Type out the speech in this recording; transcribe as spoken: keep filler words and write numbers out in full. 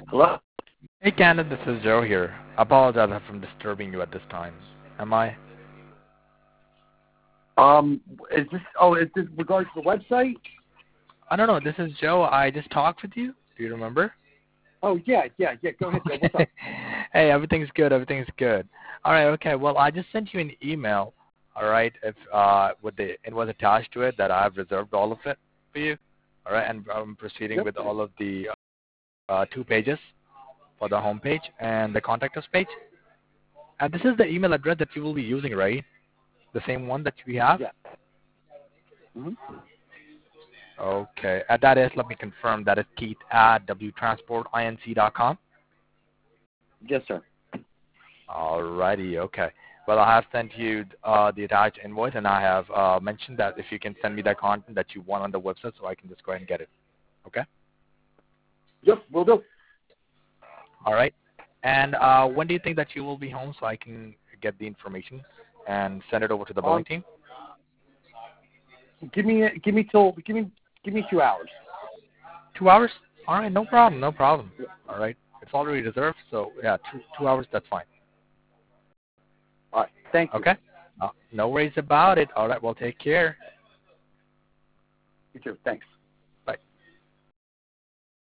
Hello? Hey, Cannon, this is Joe here. I apologize for disturbing you at this time. Am I? Um, is this, oh, is this regards to the website? I don't know. This is Joe. I just talked with you. Do you remember? Oh, yeah, yeah, yeah. Go ahead, Joe. What's up? Hey, everything's good. Everything's good. All right. Okay. Well, I just sent you an email. All right. If uh, with the it was attached to it that I've reserved all of it for you. All right. And I'm proceeding Yep. with all of the uh, two pages for the home page and the contact us page. And this is the email address that you will be using, right? The same one that we have. Yeah. Mm-hmm. Okay. At that is, let me confirm that is Keith at w transport inc dot com. Yes, sir. Alrighty. Okay. Well, I have sent you uh, the attached invoice, and I have uh, mentioned that if you can send me that content that you want on the website, so I can just go ahead and get it. Okay. Yep, will do. All right. And uh, when do you think that you will be home, so I can get the information and send it over to the billing Um, team? give me, give me till, give me, give me two hours. Two hours? All right. No problem. No problem. Yeah. All right. It's already reserved, so yeah, two two hours. That's fine. All right. Thank you. Okay. Uh, no worries about it. All right. Well, take care. You too. Thanks.